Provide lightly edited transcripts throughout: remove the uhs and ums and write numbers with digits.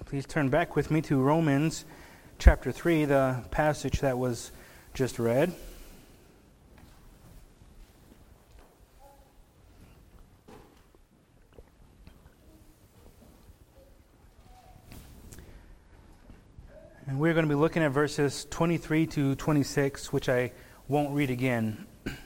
Please turn back with me to Romans chapter 3, the passage that was just read. And we're going to be looking at verses 23 to 26, which I won't read again.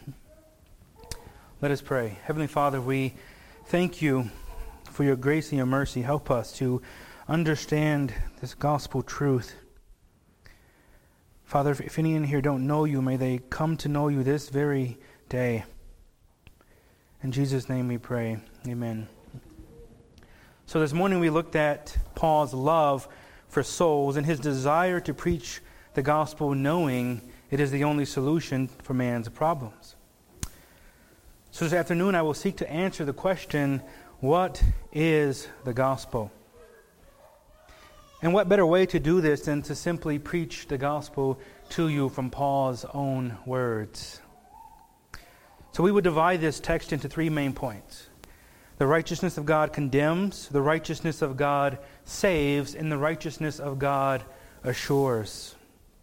Let us pray. Heavenly Father, we thank you for your grace and your mercy. Help us to understand this gospel truth. Father, if any in here don't know you, may they come to know you this very day. In Jesus' name we pray. Amen. So this morning we looked at Paul's love for souls and his desire to preach the gospel, knowing it is the only solution for man's problems. So this afternoon I will seek to answer the question, what is the gospel? And what better way to do this than to simply preach the gospel to you from Paul's own words? So we would divide this text into three main points. The righteousness of God condemns, the righteousness of God saves, and the righteousness of God assures.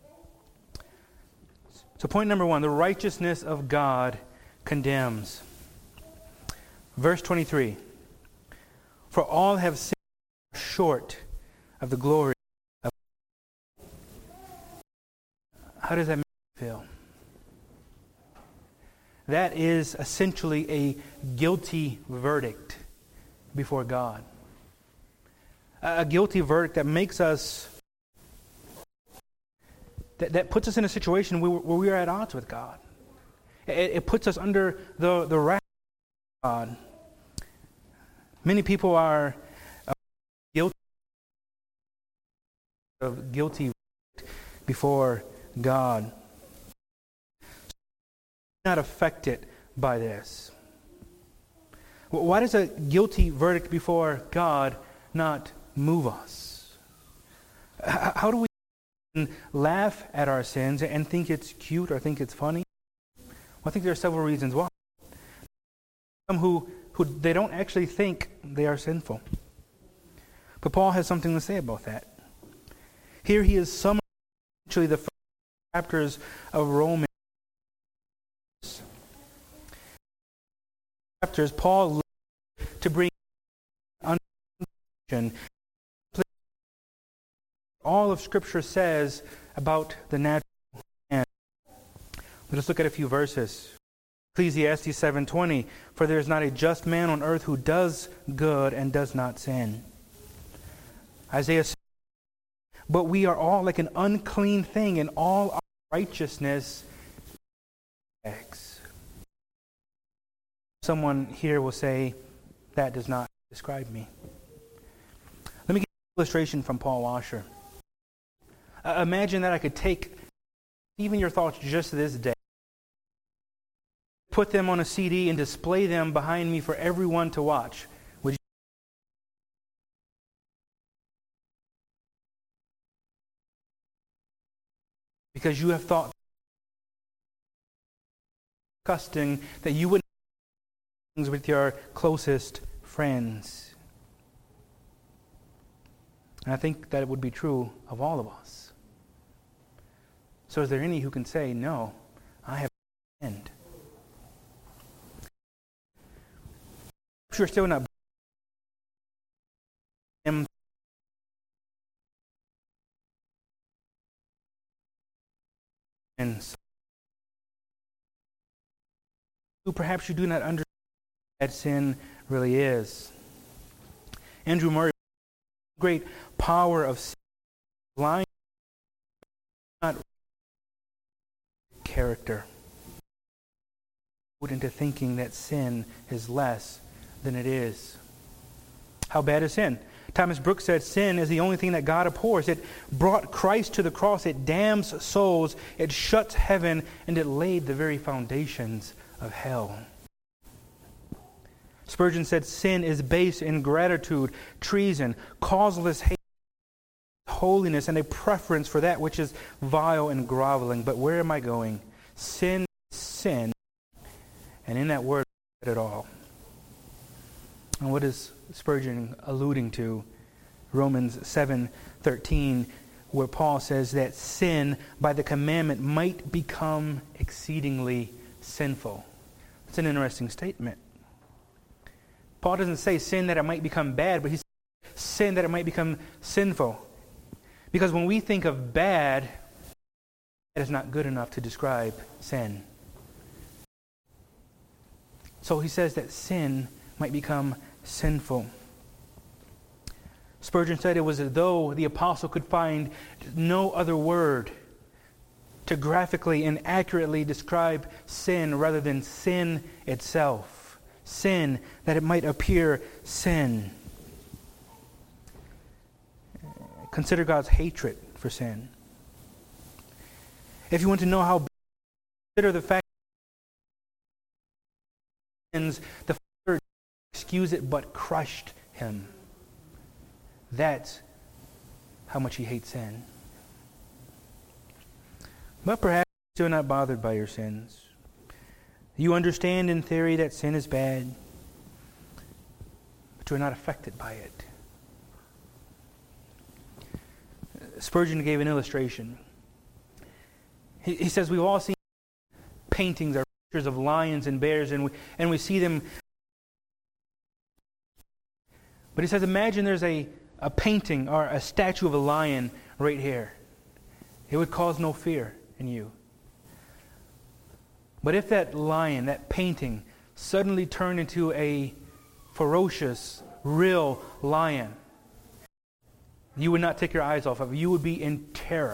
So point number one, the righteousness of God condemns. Verse 23, for all have sinned short of the glory of God. How does that make you feel? That is essentially a guilty verdict before God. A guilty verdict that makes us, that puts us in a situation where we are at odds with God. It puts us under the wrath of God. Many people are guilty before God. Not affected by this. Why does a guilty verdict before God not move us? How do we laugh at our sins and think it's cute or think it's funny? Well, I think there are several reasons why. Some who they don't actually think they are sinful. But Paul has something to say about that. Here he is summarizing actually the first chapters of Romans. Chapters, Paul lived to bring understanding. All of Scripture says about the natural man. Let us look at a few verses. Ecclesiastes 7:20, for there is not a just man on earth who does good and does not sin. Isaiah 6, but we are all like an unclean thing, and all our righteousness acts. Someone here will say, that does not describe me. Let me give you an illustration from Paul Washer. Imagine that I could take even your thoughts just this day, put them on a CD and display them behind me for everyone to watch. Would you? Because you have thought disgusting that you wouldn't things with your closest friends. And I think that it would be true of all of us. So is there any who can say, no, I have sinned? If you're still not and perhaps you do not understand what sin really is. Andrew Murray, great power of sin, lying, not character, put into thinking that sin is less than it is. How bad is sin? Thomas Brooks said, sin is the only thing that God abhors. It brought Christ to the cross. It damns souls. It shuts heaven. And it laid the very foundations of hell. Spurgeon said, sin is base ingratitude, treason, causeless hate, holiness, and a preference for that which is vile and groveling. But where am I going? Sin is sin. And in that word, it all. And what is Spurgeon alluding to? Romans 7:13, where Paul says that sin by the commandment might become exceedingly sinful. It's an interesting statement. Paul doesn't say sin that it might become bad, but he says sin that it might become sinful. Because when we think of bad, that is not good enough to describe sin. So he says that sin might become sinful. Spurgeon said it was as though the apostle could find no other word to graphically and accurately describe sin rather than sin itself. Sin, that it might appear sin. Consider God's hatred for sin. If you want to know how bad, consider the fact that the Father excused it but crushed him. That's how much he hates sin. But perhaps you're still not bothered by your sins. You understand in theory that sin is bad, but you're not affected by it. Spurgeon gave an illustration. He says we've all seen paintings or pictures of lions and bears, and we see them. But he says, imagine there's a painting or a statue of a lion right here. It would cause no fear in you. But if that lion, that painting, suddenly turned into a ferocious, real lion, you would not take your eyes off of it. You would be in terror.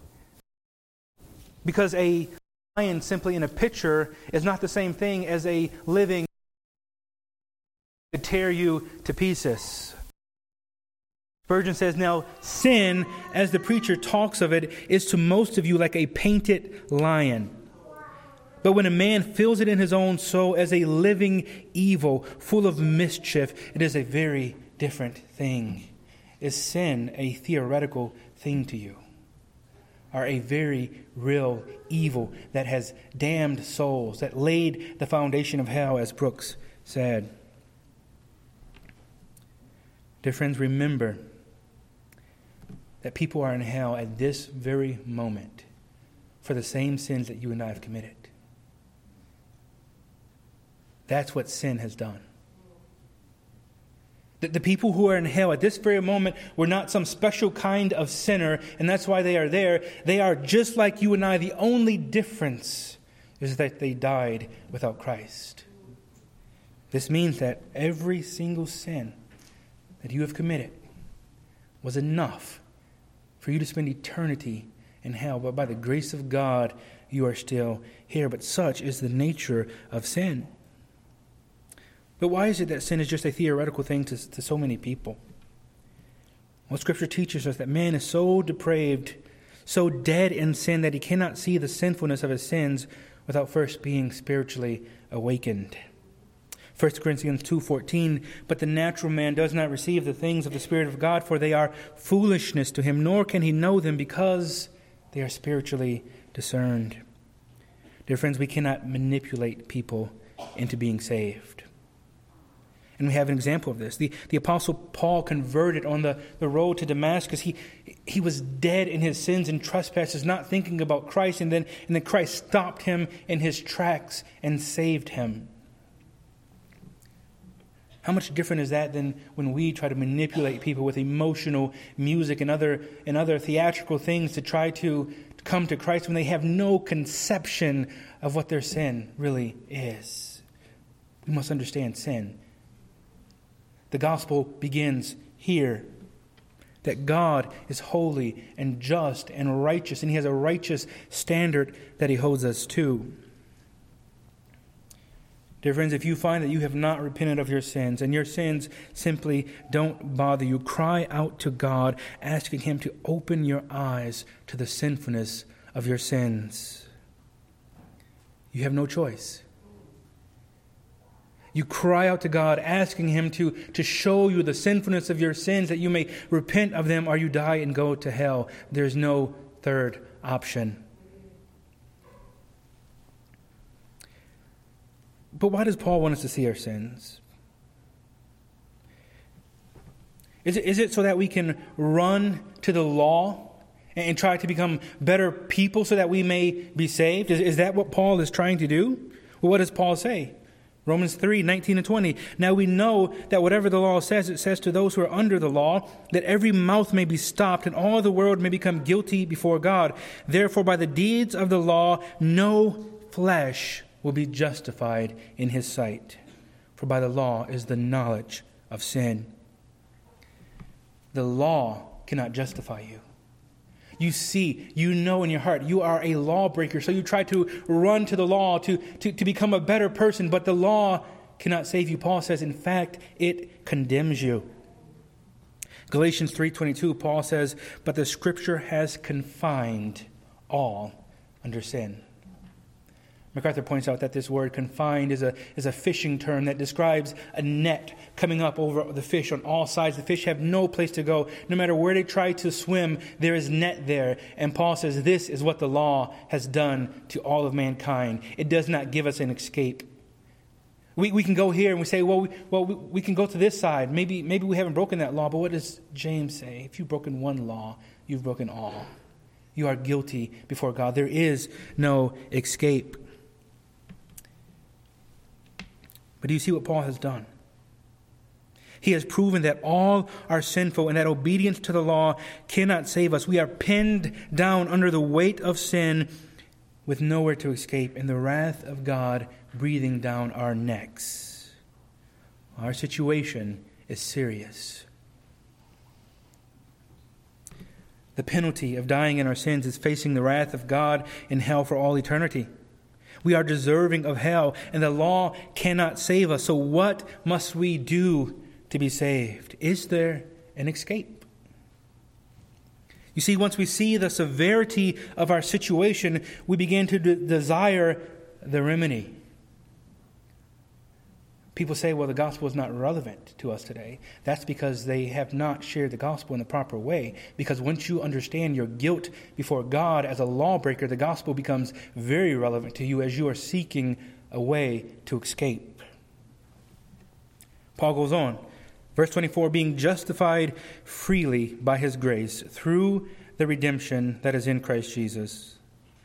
Because a lion simply in a picture is not the same thing as a living to tear you to pieces. Spurgeon says, now sin, as the preacher talks of it, is to most of you like a painted lion. But when a man feels it in his own soul as a living evil, full of mischief, it is a very different thing. Is sin a theoretical thing to you? Or a very real evil that has damned souls, that laid the foundation of hell, as Brooks said? Dear friends, remember that people are in hell at this very moment for the same sins that you and I have committed. That's what sin has done. The people who are in hell at this very moment were not some special kind of sinner, and that's why they are there. They are just like you and I. The only difference is that they died without Christ. This means that every single sin that you have committed was enough for you to spend eternity in hell. But by the grace of God, you are still here. But such is the nature of sin. But why is it that sin is just a theoretical thing to so many people? Well, Scripture teaches us that man is so depraved, so dead in sin, that he cannot see the sinfulness of his sins without first being spiritually awakened. 1 Corinthians 2:14, but the natural man does not receive the things of the Spirit of God, for they are foolishness to him, nor can he know them because they are spiritually discerned. Dear friends, we cannot manipulate people into being saved. And we have an example of this. The Apostle Paul converted on the road to Damascus. He was dead in his sins and trespasses, not thinking about Christ, and then Christ stopped him in his tracks and saved him. How much different is that than when we try to manipulate people with emotional music and other theatrical things to try to come to Christ when they have no conception of what their sin really is? We must understand sin. The gospel begins here, that God is holy and just and righteous, and He has a righteous standard that He holds us to. Dear friends, if you find that you have not repented of your sins, and your sins simply don't bother you, cry out to God, asking Him to open your eyes to the sinfulness of your sins. You have no choice. You cry out to God, asking Him to show you the sinfulness of your sins, that you may repent of them, or you die and go to hell. There's no third option. But why does Paul want us to see our sins? Is it so that we can run to the law and try to become better people so that we may be saved? Is that what Paul is trying to do? Well, what does Paul say? Romans 3:19-20. Now we know that whatever the law says, it says to those who are under the law, that every mouth may be stopped and all the world may become guilty before God. Therefore, by the deeds of the law, no flesh will be justified in his sight. For by the law is the knowledge of sin. The law cannot justify you. You see, you know in your heart, you are a lawbreaker. So you try to run to the law to become a better person, but the law cannot save you. Paul says, in fact, it condemns you. Galatians 3:22, Paul says, but the Scripture has confined all under sin. MacArthur points out that this word confined is a fishing term that describes a net coming up over the fish on all sides. The fish have no place to go. No matter where they try to swim, there is net there. And Paul says this is what the law has done to all of mankind. It does not give us an escape. We can go here and we say, we can go to this side. Maybe we haven't broken that law, but what does James say? If you've broken one law, you've broken all. You are guilty before God. There is no escape. But do you see what Paul has done? He has proven that all are sinful and that obedience to the law cannot save us. We are pinned down under the weight of sin with nowhere to escape, and the wrath of God breathing down our necks. Our situation is serious. The penalty of dying in our sins is facing the wrath of God in hell for all eternity. We are deserving of hell, and the law cannot save us. So what must we do to be saved? Is there an escape? You see, once we see the severity of our situation, we begin to desire the remedy. People say, well, the gospel is not relevant to us today. That's because they have not shared the gospel in the proper way. Because once you understand your guilt before God as a lawbreaker, the gospel becomes very relevant to you as you are seeking a way to escape. Paul goes on. Verse 24, being justified freely by his grace through the redemption that is in Christ Jesus.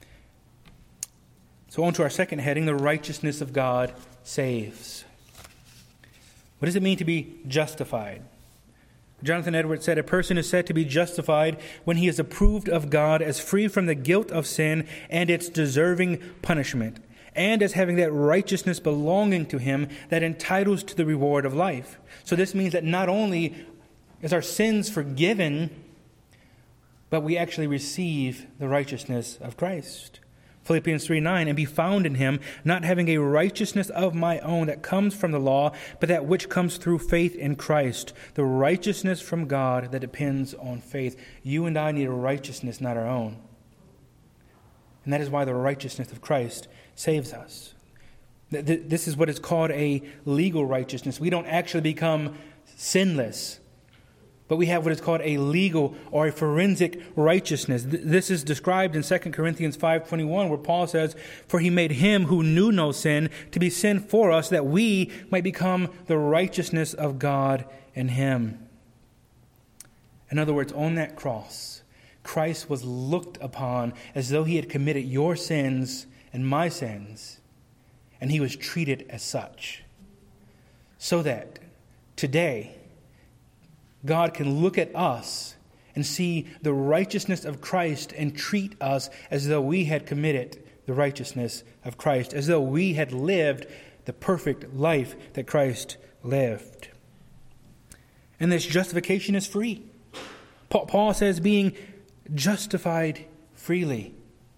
So on to our second heading, the righteousness of God saves. What does it mean to be justified? Jonathan Edwards said, a person is said to be justified when he is approved of God as free from the guilt of sin and its deserving punishment, and as having that righteousness belonging to him that entitles to the reward of life. So this means that not only is our sins forgiven, but we actually receive the righteousness of Christ. Philippians 3:9, and be found in him, not having a righteousness of my own that comes from the law, but that which comes through faith in Christ, the righteousness from God that depends on faith. You and I need a righteousness, not our own. And that is why the righteousness of Christ saves us. This is what is called a legal righteousness. We don't actually become sinless, but we have what is called a legal or a forensic righteousness. This is described in 2 Corinthians 5:21, where Paul says, for he made him who knew no sin to be sin for us, that we might become the righteousness of God in him. In other words, on that cross, Christ was looked upon as though he had committed your sins and my sins, and he was treated as such. So that today, God can look at us and see the righteousness of Christ and treat us as though we had committed the righteousness of Christ, as though we had lived the perfect life that Christ lived. And this justification is free. Paul says being justified freely.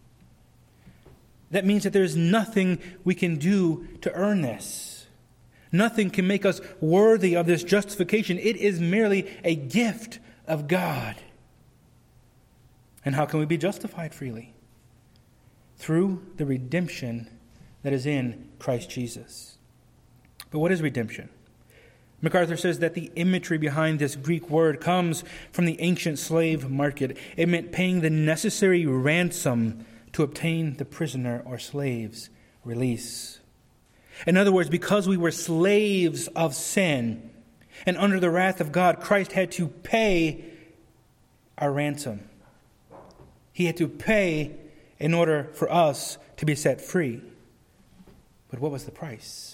That means that there is nothing we can do to earn this. Nothing can make us worthy of this justification. It is merely a gift of God. And how can we be justified freely? Through the redemption that is in Christ Jesus. But what is redemption? MacArthur says that the imagery behind this Greek word comes from the ancient slave market. It meant paying the necessary ransom to obtain the prisoner or slave's release. In other words, because we were slaves of sin, And under the wrath of God, Christ had to pay our ransom. He had to pay in order for us to be set free. But what was the price?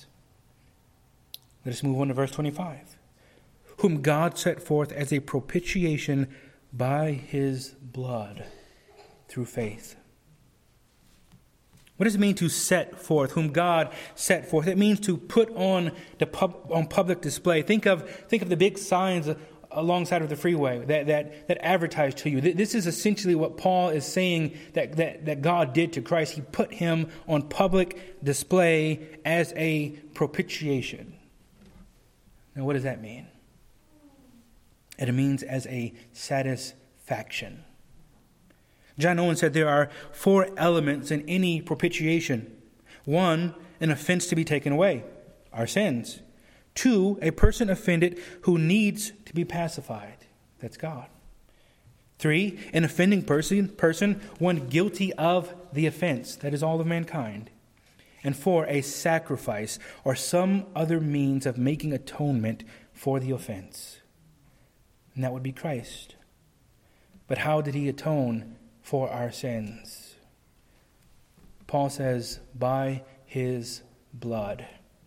Let us move on to verse 25. Whom God set forth as a propitiation by his blood through faith. What does it mean to set forth? Whom God set forth. It means to put on on public display. Think of the big signs alongside of the freeway that advertise to you. This is essentially what Paul is saying that God did to Christ. He put him on public display as a propitiation. Now, what does that mean? It means as a satisfaction. John Owen said there are 4 elements in any propitiation. 1, an offense to be taken away, our sins. 2, a person offended who needs to be pacified. That's God. 3, an offending person, one guilty of the offense. That is all of mankind. And 4, a sacrifice or some other means of making atonement for the offense. And that would be Christ. But how did he atone for our sins? Paul says, by his blood.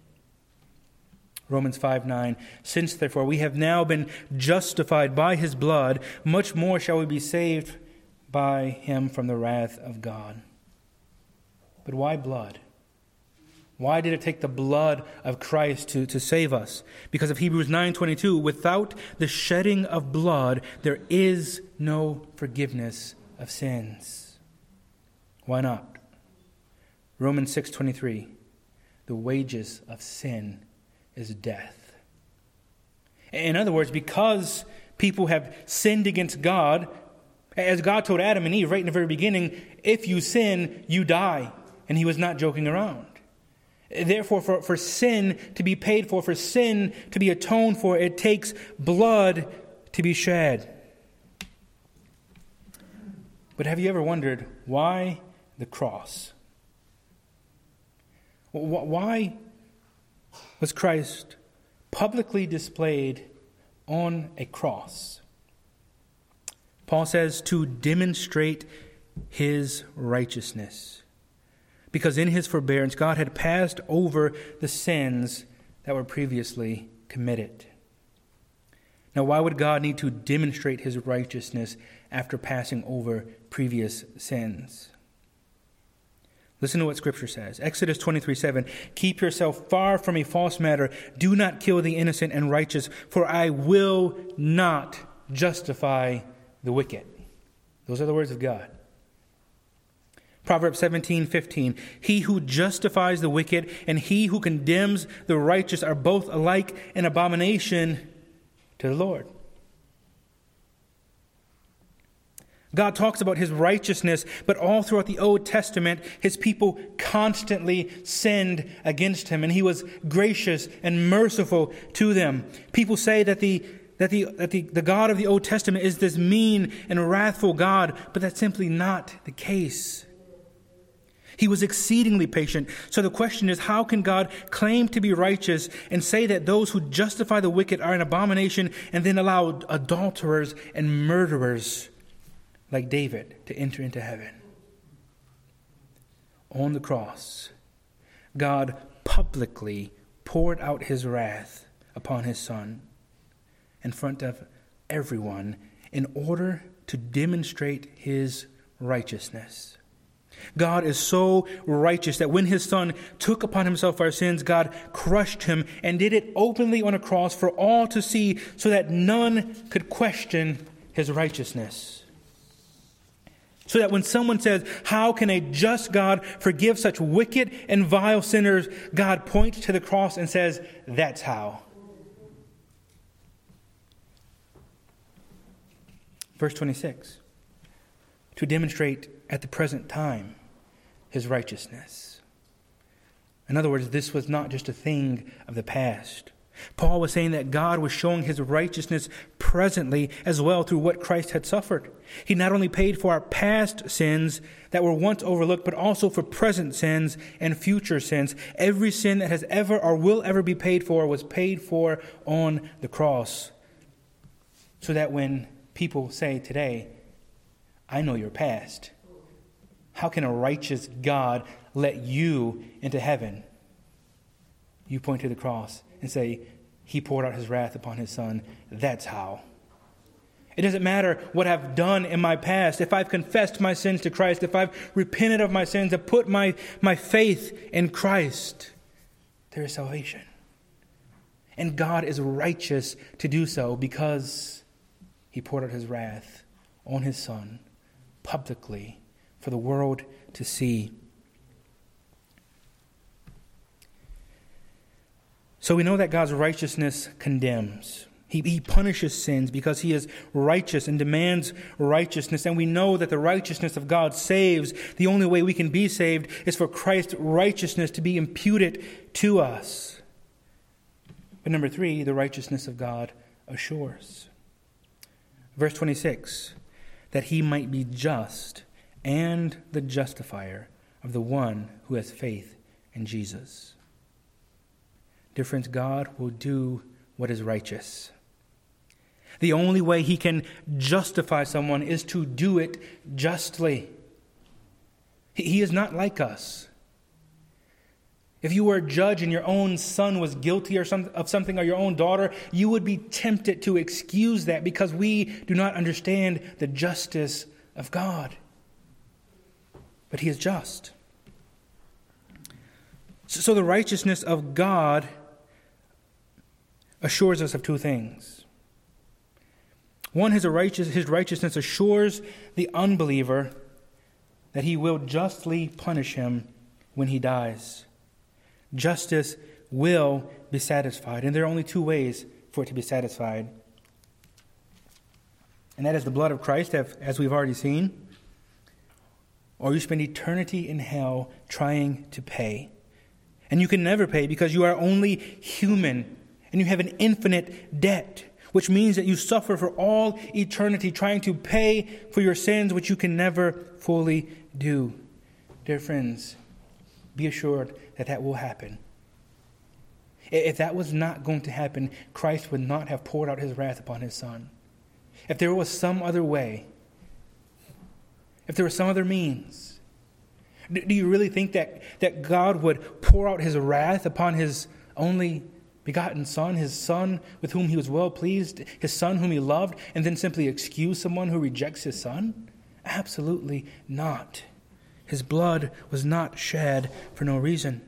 Romans 5:9, since therefore we have now been justified by his blood, much more shall we be saved by him from the wrath of God. But why blood? Why did it take the blood of Christ to save us? Because of Hebrews 9:22, without the shedding of blood, there is no forgiveness of sins. Why not? Romans 6:23, the wages of sin is death. In other words, because people have sinned against God, as God told Adam and Eve right in the very beginning, if you sin, you die. And he was not joking around. Therefore, for sin to be paid for sin to be atoned for, it takes blood to be shed. But have you ever wondered why the cross? Why was Christ publicly displayed on a cross? Paul says to demonstrate his righteousness. Because in his forbearance, God had passed over the sins that were previously committed. Now, why would God need to demonstrate his righteousness after passing over previous sins? Listen to what Scripture says. Exodus 23:7. Keep yourself far from a false matter. Do not kill the innocent and righteous, for I will not justify the wicked. Those are the words of God. Proverbs 17:15. He who justifies the wicked and he who condemns the righteous are both alike an abomination to the Lord. God talks about his righteousness, but all throughout the Old Testament, his people constantly sinned against him, and he was gracious and merciful to them. People say that the God of the Old Testament is this mean and wrathful God, but that's simply not the case. He was exceedingly patient. So the question is, how can God claim to be righteous and say that those who justify the wicked are an abomination and then allow adulterers and murderers like David to enter into heaven? On the cross, God publicly poured out his wrath upon his Son in front of everyone in order to demonstrate his righteousness. God is so righteous that when his Son took upon himself our sins, God crushed him and did it openly on a cross for all to see, so that none could question his righteousness. So that when someone says, how can a just God forgive such wicked and vile sinners? God points to the cross and says, that's how. Verse 26. To demonstrate at the present time his righteousness. In other words, this was not just a thing of the past. Paul was saying that God was showing his righteousness presently as well through what Christ had suffered. He not only paid for our past sins that were once overlooked, but also for present sins and future sins. Every sin that has ever or will ever be paid for was paid for on the cross. So that when people say today, I know your past, how can a righteous God let you into heaven? You point to the cross and say, He poured out His wrath upon His Son. That's how. It doesn't matter what I've done in my past. If I've confessed my sins to Christ, if I've repented of my sins, I've put my faith in Christ, there is salvation. And God is righteous to do so because He poured out His wrath on His Son publicly for the world to see. So we know that God's righteousness condemns. He punishes sins because He is righteous and demands righteousness. And we know that the righteousness of God saves. The only way we can be saved is for Christ's righteousness to be imputed to us. But number 3, the righteousness of God assures. Verse 26, that He might be just and the justifier of the one who has faith in Jesus. Dear friends, God will do what is righteous. The only way He can justify someone is to do it justly. He is not like us. If you were a judge and your own son was guilty of something, or your own daughter, you would be tempted to excuse that because we do not understand the justice of God. But He is just. So the righteousness of God assures us of 2 things. One, His righteousness assures the unbeliever that He will justly punish him when he dies. Justice will be satisfied, and there are only 2 ways for it to be satisfied. And that is the blood of Christ, as we've already seen, or you spend eternity in hell trying to pay. And you can never pay because you are only human, and you have an infinite debt, which means that you suffer for all eternity trying to pay for your sins, which you can never fully do. Dear friends, be assured that that will happen. If that was not going to happen, Christ would not have poured out His wrath upon His Son. If there was some other way, if there was some other means, do you really think that God would pour out His wrath upon His only begotten Son, His Son with whom He was well pleased, His Son whom He loved, and then simply excuse someone who rejects His Son? Absolutely not. His blood was not shed for no reason.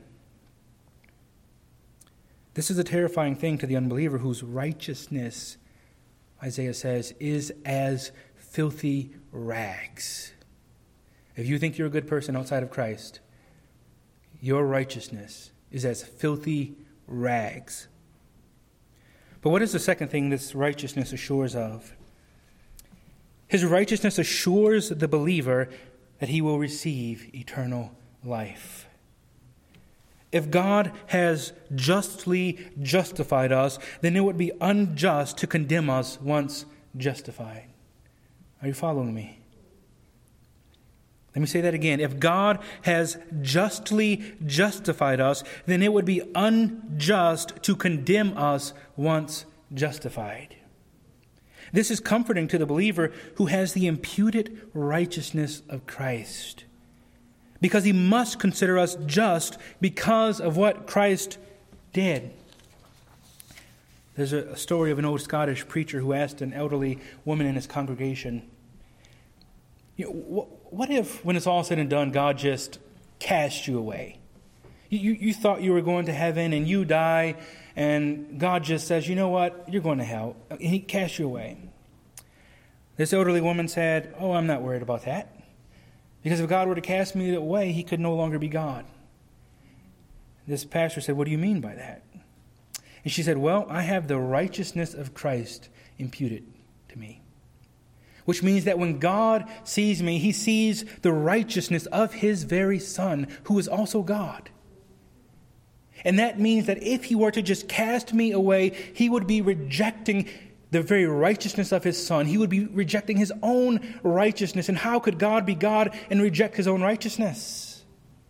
This is a terrifying thing to the unbeliever whose righteousness, Isaiah says, is as filthy rags. If you think you're a good person outside of Christ, your righteousness is as filthy rags. But what is the second thing this righteousness assures of? His righteousness assures the believer that he will receive eternal life. If God has justly justified us, then it would be unjust to condemn us once justified. Are you following me? Let me say that again. If God has justly justified us, then it would be unjust to condemn us once justified. This is comforting to the believer who has the imputed righteousness of Christ, because he must consider us just because of what Christ did. There's a story of an old Scottish preacher who asked an elderly woman in his congregation, what if, when it's all said and done, God just cast you away? You thought you were going to heaven and you die, and God just says, you know what, you're going to hell. And He casts you away. This elderly woman said, I'm not worried about that. Because if God were to cast me away, He could no longer be God. This pastor said, what do you mean by that? And she said, I have the righteousness of Christ imputed to me. Which means that when God sees me, He sees the righteousness of His very Son, who is also God. And that means that if He were to just cast me away, He would be rejecting the very righteousness of his Son. He would be rejecting his own righteousness. And how could God be God and reject his own righteousness?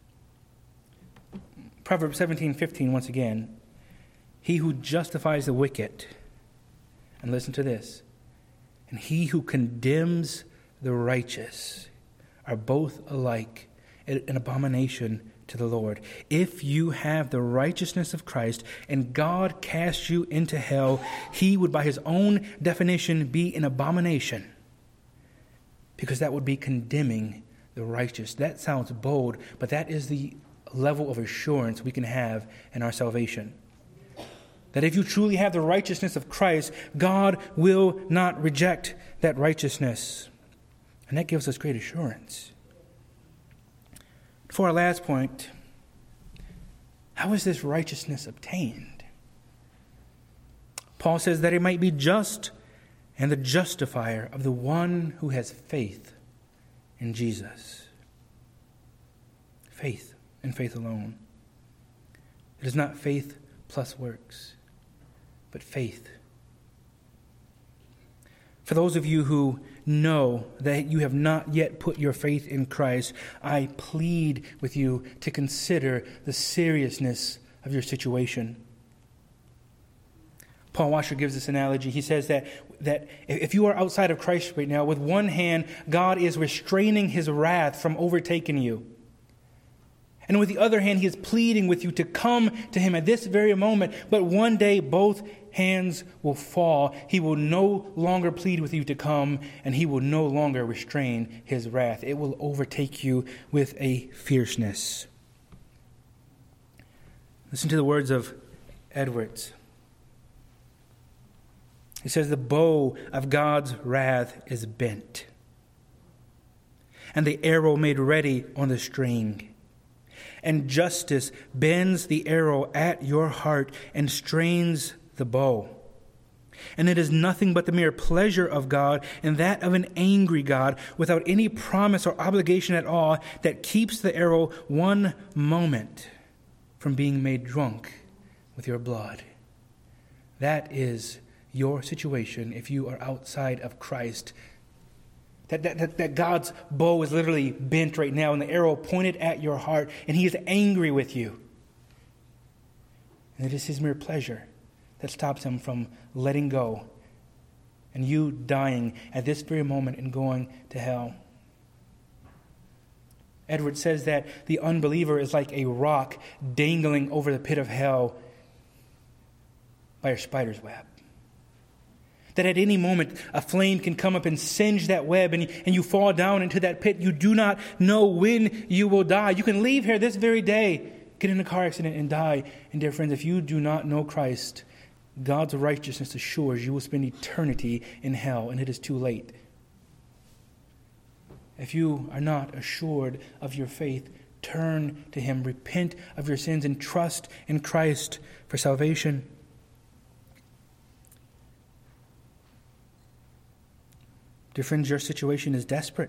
Proverbs 17:15, once again. He who justifies the wicked, and listen to this, and he who condemns the righteous are both alike an abomination to the Lord. If you have the righteousness of Christ and God casts you into hell, he would by his own definition be an abomination, because that would be condemning the righteous. That sounds bold, but that is the level of assurance we can have in our salvation. That if you truly have the righteousness of Christ, God will not reject that righteousness. And that gives us great assurance. For our last point, how is this righteousness obtained? Paul says that it might be just and the justifier of the one who has faith in Jesus. Faith and faith alone. It is not faith plus works, but faith. For those of you who know that you have not yet put your faith in Christ, I plead with you to consider the seriousness of your situation. Paul Washer gives this analogy. He says that if you are outside of Christ right now, with one hand, God is restraining his wrath from overtaking you. And with the other hand, he is pleading with you to come to him at this very moment. But one day, both hands will fall. He will no longer plead with you to come, and he will no longer restrain his wrath. It will overtake you with a fierceness. Listen to the words of Edwards. He says, the bow of God's wrath is bent, and the arrow made ready on the string. And justice bends the arrow at your heart and strains the bow. And it is nothing but the mere pleasure of God and that of an angry God, without any promise or obligation at all, that keeps the arrow one moment from being made drunk with your blood. That is your situation if you are outside of Christ. That God's bow is literally bent right now and the arrow pointed at your heart, and he is angry with you. And it is his mere pleasure that stops him from letting go and you dying at this very moment and going to hell. Edward says that the unbeliever is like a rock dangling over the pit of hell by a spider's web. That at any moment a flame can come up and singe that web and you fall down into that pit. You do not know when you will die. You can leave here this very day, get in a car accident and die. And dear friends, if you do not know Christ, God's righteousness assures you will spend eternity in hell, and it is too late. If you are not assured of your faith, turn to him, repent of your sins, and trust in Christ for salvation. Dear friends, your situation is desperate.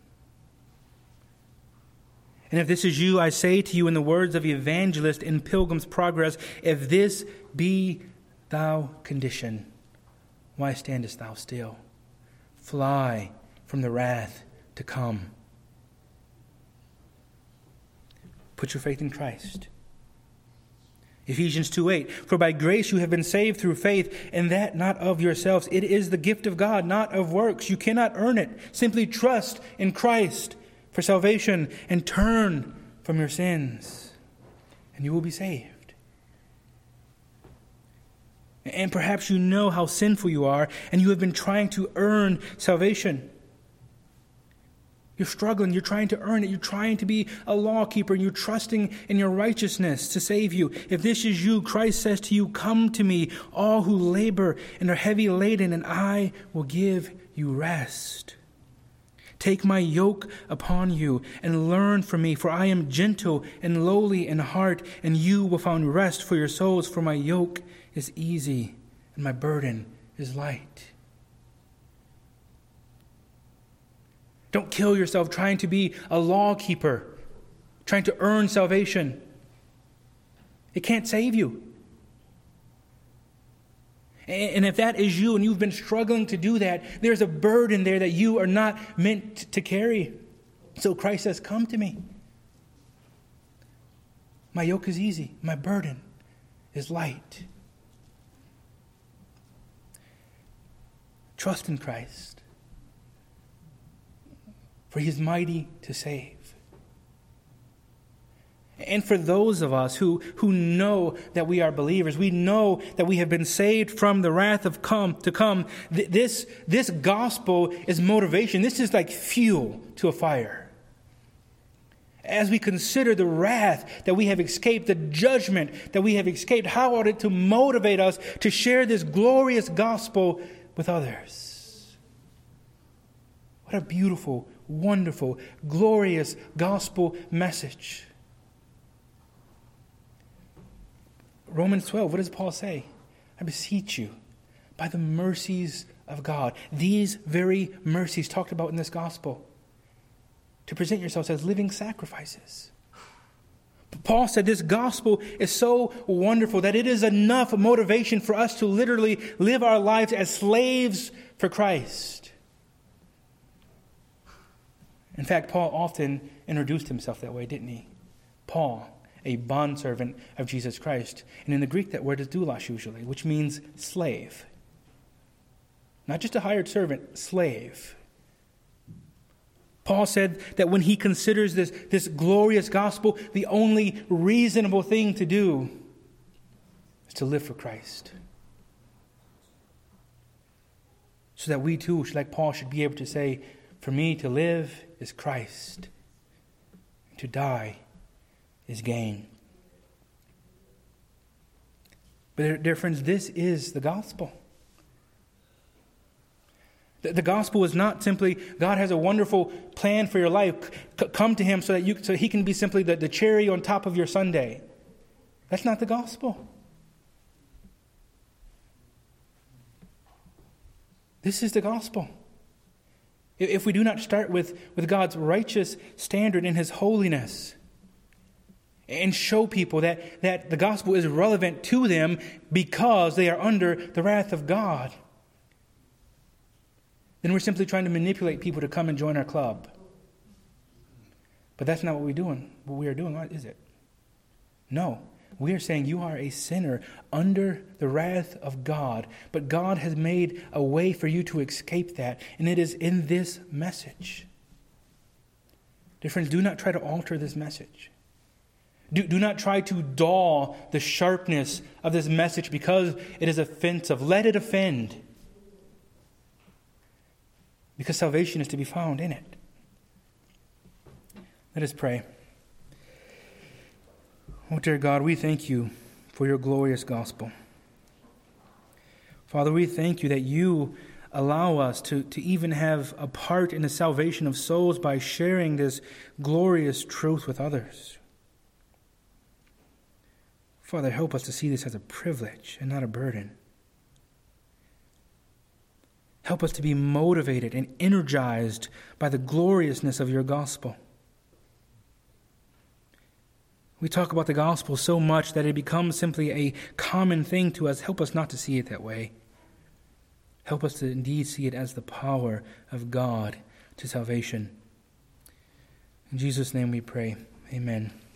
And if this is you, I say to you in the words of the evangelist in Pilgrim's Progress, if this be thy condition, why standest thou still? Fly from the wrath to come. Put your faith in Christ. Ephesians 2:8, for by grace you have been saved through faith, and that not of yourselves. It is the gift of God, not of works. You cannot earn it. Simply trust in Christ for salvation and turn from your sins, and you will be saved. And perhaps you know how sinful you are, and you have been trying to earn salvation. You're struggling, you're trying to earn it, you're trying to be a law keeper, and you're trusting in your righteousness to save you. If this is you, Christ says to you, come to me, all who labor and are heavy laden, and I will give you rest. Take my yoke upon you and learn from me, for I am gentle and lowly in heart, and you will find rest for your souls, for my yoke is easy and my burden is light. Don't kill yourself trying to be a law keeper, trying to earn salvation. It can't save you. And if that is you and you've been struggling to do that, there's a burden there that you are not meant to carry. So Christ says, come to me. My yoke is easy. My burden is light. Trust in Christ, for he is mighty to save. And for those of us who know that we are believers, we know that we have been saved from the wrath of to come, this gospel is motivation. This is like fuel to a fire. As we consider the wrath that we have escaped, the judgment that we have escaped, how ought it to motivate us to share this glorious gospel with others? What a beautiful, wonderful, glorious gospel message. Romans 12, what does Paul say? I beseech you, by the mercies of God, these very mercies talked about in this gospel, to present yourselves as living sacrifices. But Paul said this gospel is so wonderful that it is enough motivation for us to literally live our lives as slaves for Christ. In fact, Paul often introduced himself that way, didn't he? Paul, a bondservant of Jesus Christ. And in the Greek, that word is doulos usually, which means slave. Not just a hired servant, slave. Paul said that when he considers this glorious gospel, the only reasonable thing to do is to live for Christ. So that we too, like Paul, should be able to say, for me to live is Christ, and to die is gain. But dear friends, this is the gospel. The gospel is not simply, God has a wonderful plan for your life. Come to him so he can be simply the cherry on top of your sundae. That's not the gospel. This is the gospel. If we do not start with God's righteous standard and his holiness, and show people that the gospel is relevant to them because they are under the wrath of God, then we're simply trying to manipulate people to come and join our club. But that's not what we are doing, is it? No. We are saying you are a sinner under the wrath of God, but God has made a way for you to escape that, and it is in this message. Dear friends, do not try to alter this message. Do not try to dull the sharpness of this message because it is offensive. Let it offend. Because salvation is to be found in it. Let us pray. Oh, dear God, we thank you for your glorious gospel. Father, we thank you that you allow us to even have a part in the salvation of souls by sharing this glorious truth with others. Father, help us to see this as a privilege and not a burden. Help us to be motivated and energized by the gloriousness of your gospel. We talk about the gospel so much that it becomes simply a common thing to us. Help us not to see it that way. Help us to indeed see it as the power of God to salvation. In Jesus' name we pray. Amen.